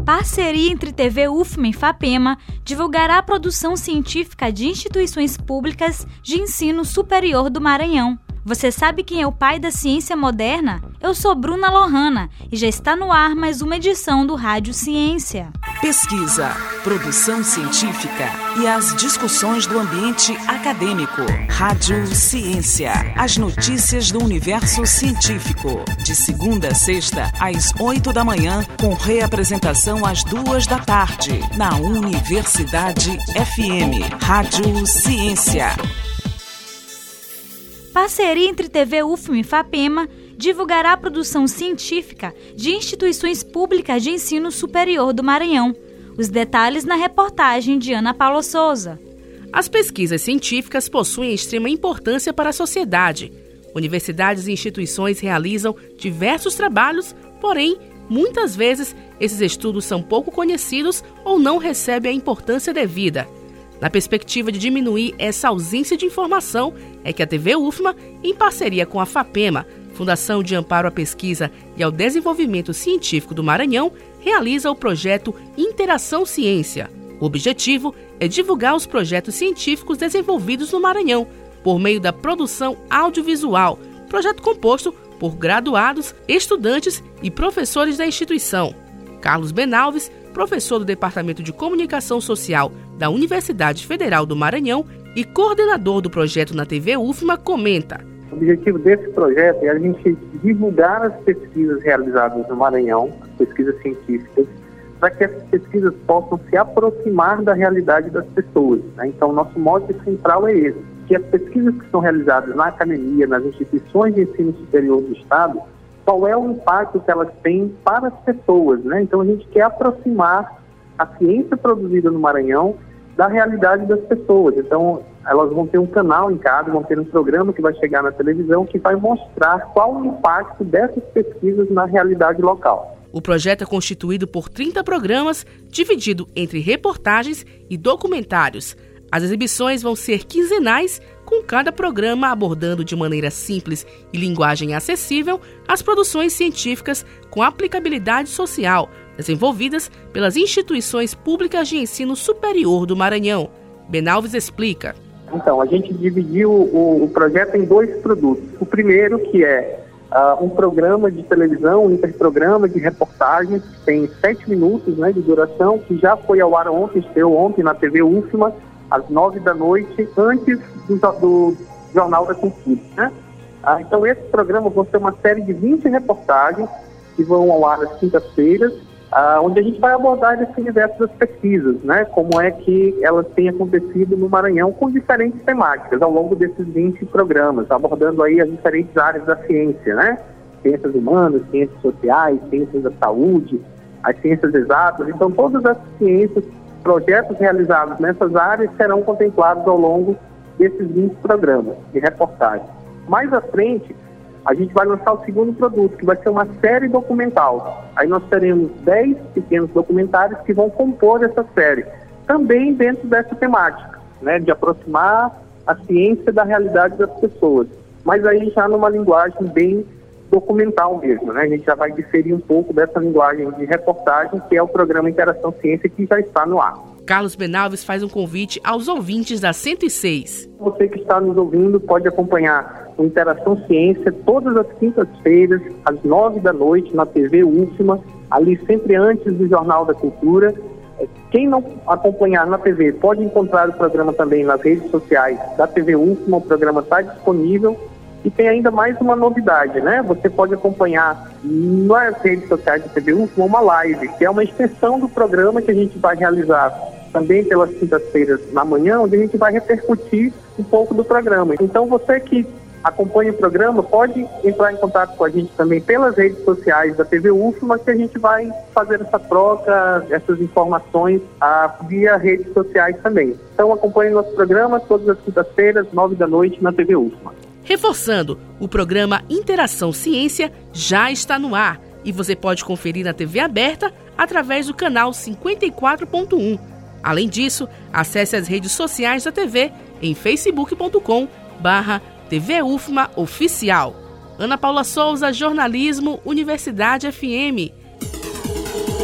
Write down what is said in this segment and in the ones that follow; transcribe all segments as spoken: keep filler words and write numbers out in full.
Parceria entre T V U F M A e FAPEMA divulgará a produção científica de instituições públicas de ensino superior do Maranhão. Você sabe quem é o pai da ciência moderna? Eu sou Bruna Lohana e já está no ar mais uma edição do Rádio Ciência. Pesquisa, produção científica e as discussões do ambiente acadêmico. Rádio Ciência, as notícias do universo científico. De segunda a sexta, às oito da manhã, com reapresentação às duas da tarde, na Universidade F M. Rádio Ciência. Parceria entre T V U F M A e FAPEMA divulgará a produção científica de instituições públicas de ensino superior do Maranhão. Os detalhes na reportagem de Ana Paula Souza. As pesquisas científicas possuem extrema importância para a sociedade. Universidades e instituições realizam diversos trabalhos, porém, muitas vezes, esses estudos são pouco conhecidos ou não recebem a importância devida. Na perspectiva de diminuir essa ausência de informação, é que a T V U F M A, em parceria com a FAPEMA, Fundação de Amparo à Pesquisa e ao Desenvolvimento Científico do Maranhão, realiza o projeto Interação Ciência. O objetivo é divulgar os projetos científicos desenvolvidos no Maranhão, por meio da produção audiovisual, projeto composto por graduados, estudantes e professores da instituição. Carlos Benalves, professor do Departamento de Comunicação Social da Universidade Federal do Maranhão e coordenador do projeto na T V U F M A, comenta. O objetivo desse projeto é a gente divulgar as pesquisas realizadas no Maranhão, as pesquisas científicas, para que essas pesquisas possam se aproximar da realidade das pessoas, né? Então, nosso mote central é esse, que as pesquisas que são realizadas na academia, nas instituições de ensino superior do Estado, qual é o impacto que elas têm para as pessoas, né? Então, a gente quer aproximar a ciência produzida no Maranhão da realidade das pessoas. Então, elas vão ter um canal em casa, vão ter um programa que vai chegar na televisão que vai mostrar qual o impacto dessas pesquisas na realidade local. O projeto é constituído por trinta programas, dividido entre reportagens e documentários. As exibições vão ser quinzenais, com cada programa abordando de maneira simples e linguagem acessível as produções científicas com aplicabilidade social, desenvolvidas pelas instituições públicas de ensino superior do Maranhão. Benalves explica. Então, a gente dividiu o, o projeto em dois produtos. O primeiro, que é uh, um programa de televisão, um interprograma de reportagens, que tem sete minutos, né, de duração, que já foi ao ar ontem, estreou ontem na T V U F M A, às nove da noite, antes do, do Jornal da Cultura, né? Ah, então, esse programa vai ser uma série de vinte reportagens que vão ao ar às quintas-feiras, ah, onde a gente vai abordar esse universo das pesquisas, né? Como é que elas têm acontecido no Maranhão com diferentes temáticas ao longo desses vinte programas, abordando aí as diferentes áreas da ciência, né? Ciências humanas, ciências sociais, ciências da saúde, as ciências exatas. Então, todas as ciências, projetos realizados nessas áreas serão contemplados ao longo desses vinte programas de reportagem. Mais à frente, a gente vai lançar o segundo produto, que vai ser uma série documental. Aí nós teremos dez pequenos documentários que vão compor essa série, também dentro dessa temática, né, de aproximar a ciência da realidade das pessoas, mas aí já numa linguagem bem documental mesmo, né? A gente já vai diferir um pouco dessa linguagem de reportagem, que é o programa Interação Ciência, que já está no ar. Carlos Benalves faz um convite aos ouvintes da cento e seis. Você que está nos ouvindo pode acompanhar o Interação Ciência todas as quintas-feiras, às nove da noite, na T V U F M A, ali sempre antes do Jornal da Cultura. Quem não acompanhar na T V pode encontrar o programa também nas redes sociais da T V U F M A, o programa está disponível. E tem ainda mais uma novidade, né? Você pode acompanhar nas redes sociais da T V U F M A uma live, que é uma extensão do programa que a gente vai realizar também pelas quintas-feiras na manhã, onde a gente vai repercutir um pouco do programa. Então, você que acompanha o programa pode entrar em contato com a gente também pelas redes sociais da T V U F M A, que a gente vai fazer essa troca, essas informações ah, via redes sociais também. Então, acompanhe nosso programa todas as quintas-feiras, nove da noite, na T V U F M A. Reforçando, o programa Interação Ciência já está no ar e você pode conferir na T V aberta através do canal cinquenta e quatro ponto um. Além disso, acesse as redes sociais da T V em facebook ponto com barra T V U F M A Oficial. Ana Paula Souza, Jornalismo, Universidade F M.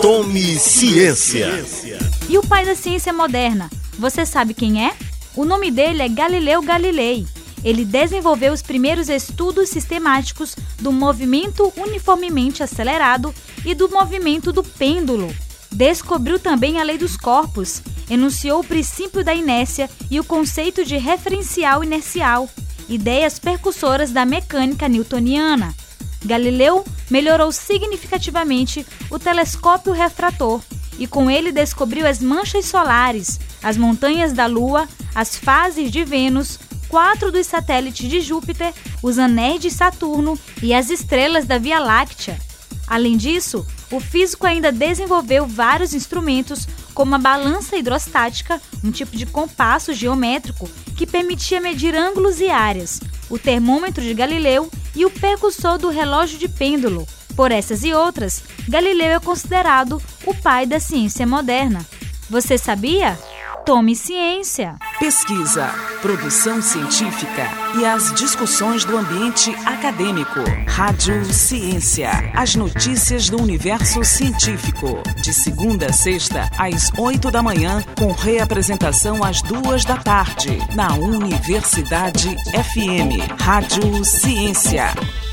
Tome Ciência. E o pai da ciência moderna, você sabe quem é? O nome dele é Galileu Galilei. Ele desenvolveu os primeiros estudos sistemáticos do movimento uniformemente acelerado e do movimento do pêndulo. Descobriu também a lei dos corpos, enunciou o princípio da inércia e o conceito de referencial inercial, ideias percursoras da mecânica newtoniana. Galileu melhorou significativamente o telescópio refrator e com ele descobriu as manchas solares, as montanhas da Lua, as fases de Vênus, quatro dos satélites de Júpiter, os anéis de Saturno e as estrelas da Via Láctea. Além disso, o físico ainda desenvolveu vários instrumentos, como a balança hidrostática, um tipo de compasso geométrico que permitia medir ângulos e áreas, o termômetro de Galileu e o percussor do relógio de pêndulo. Por essas e outras, Galileu é considerado o pai da ciência moderna. Você sabia? Tome ciência! Pesquisa, produção científica e as discussões do ambiente acadêmico. Rádio Ciência. As notícias do universo científico. De segunda a sexta, às oito da manhã, com reapresentação às duas da tarde. Na Universidade F M. Rádio Ciência.